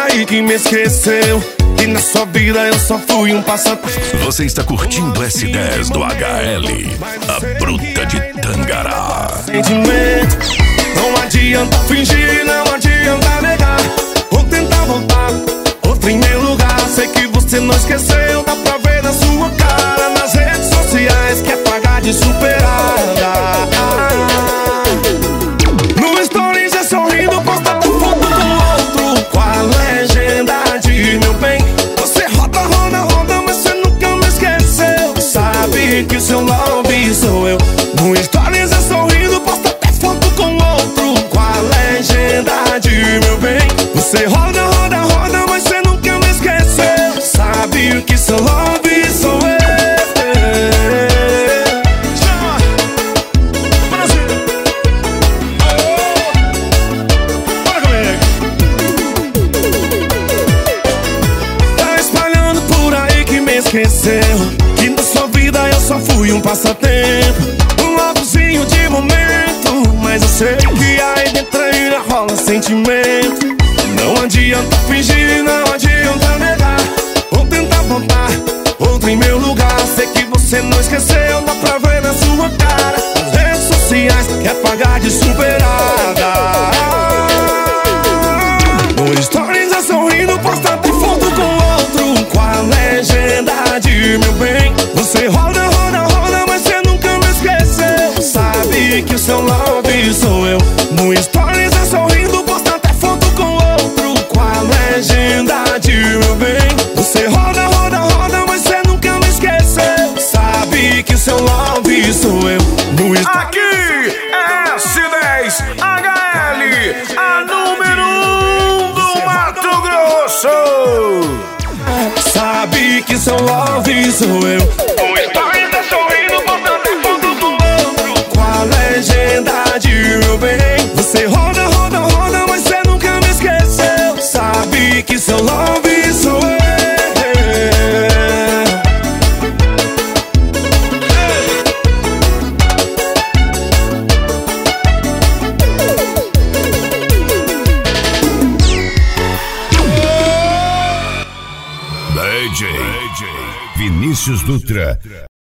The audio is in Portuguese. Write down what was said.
aí que me esqueceu, que na sua vida eu só fui um passatempo. Você está curtindo S10 do HL, a bruta de Tangará. Sentimento, não adianta fingir, não adianta negar, ou tentar voltar, outro em meu lugar. Sei que você não esqueceu, dá pra ver na sua cara, nas redes sociais, quer pagar de superada. No stories é sorrindo, posta tua foto com outro, com a legenda de meu bem. Você roda, roda, roda, mas você nunca me esqueceu. Sabe que seu love sou eu. No stories é sorrindo, posta até foto com outro, com a legenda de meu bem. Você roda, roda, roda, mas você nunca me esqueceu. Sabe que seu love sou eu. Esqueceu que na sua vida eu só fui um passatempo, um lovezinho de momento. Mas eu sei que aí dentro ainda rola sentimento. Não adianta fingir, não adianta negar, ou tentar voltar, outro em meu lugar. Sei que você não esqueceu, dá pra ver na sua cara, nas redes sociais, quer pagar de superada. No stories é sorrindo, posta até foto com outro, com a legenda de meu bem. Você roda, roda, roda, mas você nunca me esqueceu. Sabe que o seu love sou eu. No stories é sorrindo, posta até foto com outro, com a legenda de meu bem. Você roda, roda, roda, mas você nunca me esqueceu. Sabe que o seu love sou eu. No Aqui é S10 HL, a número 1 do Mato Grosso. Sabe que seu love sou eu. O stories tá sorrindo, botando até foto com outro, com a legenda de meu bem. Você roda, roda, roda, mas você nunca me esqueceu. Sabe que seu love sou eu. DJ Vinícius Dutra.